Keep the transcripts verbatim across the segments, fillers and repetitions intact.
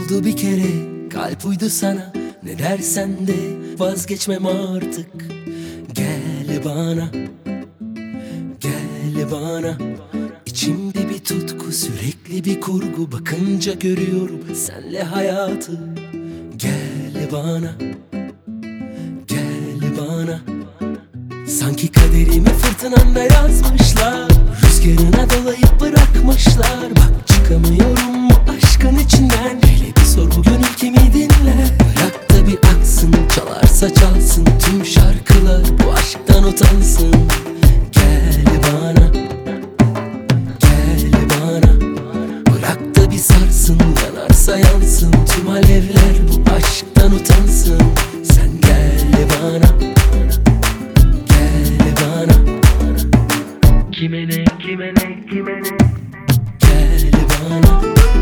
Oldu bir kere, kalp uydu sana. Ne dersen de vazgeçmem artık. Gel bana, gel bana. İçimde bir tutku, sürekli bir kurgu. Bakınca görüyorum senle hayatı. Gel bana, gel bana. Sanki kaderimi fırtınanda yazmışlar. Rüzgarına dolayıp bırakmışlar. Bak çıkamıyorum bu aşkın içinden. Hele bir sor bu gönül kimi dinler. Bırak da bir aksın, çalarsa çalsın tüm şarkılar, bu aşktan utansın. Gel bana, gel bana. Bırak da bir sarsın, yanarsa yansın tüm alevler, bu aşktan utansın. Sen gel bana, gel bana. Kime ne, kime ne, kime ne? Gel bana.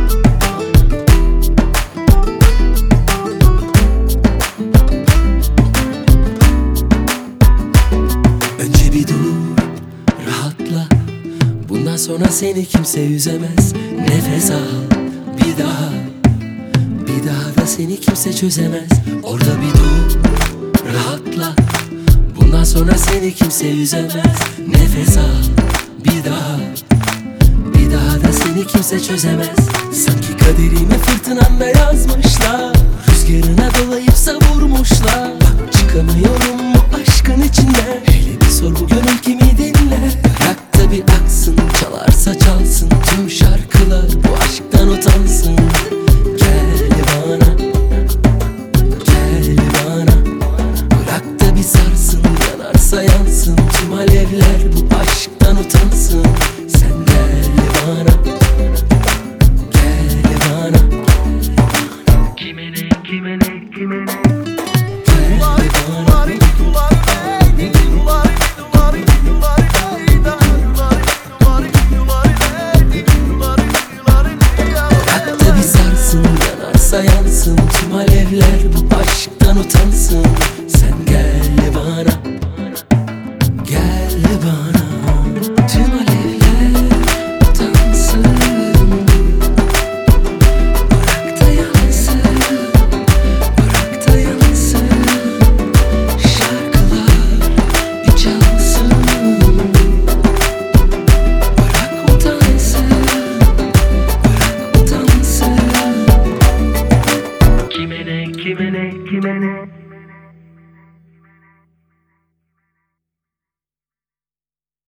Önce bir dur, rahatla. Bundan sonra seni kimse üzemez. Nefes al, bir daha. Bir daha da seni kimse çözemez. Orada bir dur, rahatla. Bundan sonra seni kimse üzemez. Nefes al, bir daha. Bir daha da seni kimse çözemez. Sanki kaderimi fırtınanda yazmışlar. Rüzgarına dolayıp savurmuşlar. Bak çıkamıyorum bu aşkın içinden. Hele bir sor bu gönül kimi dinler.